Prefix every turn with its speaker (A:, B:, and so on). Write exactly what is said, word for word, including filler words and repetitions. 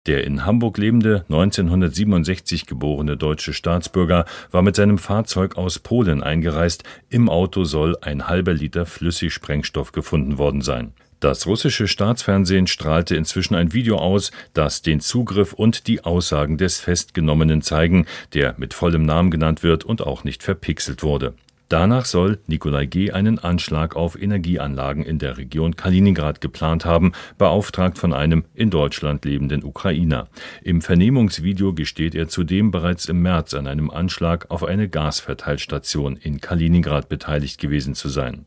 A: Der in Hamburg lebende, neunzehnhundertsiebenundsechzig geborene deutsche Staatsbürger war mit seinem Fahrzeug aus Polen eingereist. Im Auto soll ein halber Liter Flüssigsprengstoff gefunden worden sein. Das russische Staatsfernsehen strahlte inzwischen ein Video aus, das den Zugriff und die Aussagen des Festgenommenen zeigen, der mit vollem Namen genannt wird und auch nicht verpixelt wurde. Danach soll Nikolai G. einen Anschlag auf Energieanlagen in der Region Kaliningrad geplant haben, beauftragt von einem in Deutschland lebenden Ukrainer. Im Vernehmungsvideo gesteht er zudem, bereits im März an einem Anschlag auf eine Gasverteilstation in Kaliningrad beteiligt gewesen zu sein.